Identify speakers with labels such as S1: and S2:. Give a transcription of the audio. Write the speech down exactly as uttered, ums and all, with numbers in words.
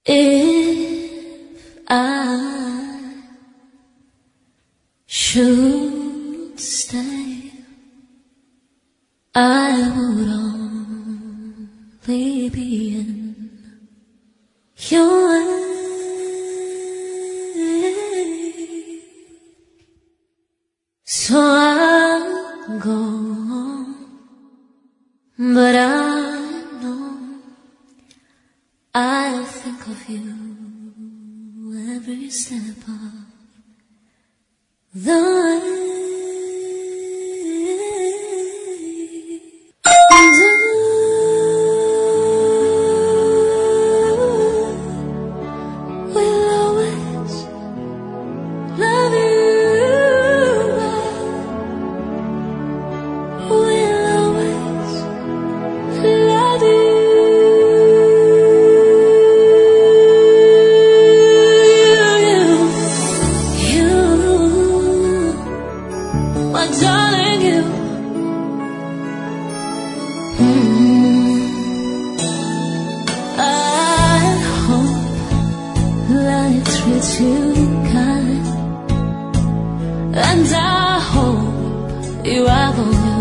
S1: If I should stay, I would only be in your way. So I'll go on, but I know I'll think of you every step of the way. Darling, you mm, I hope life treats you kind, and I hope you are going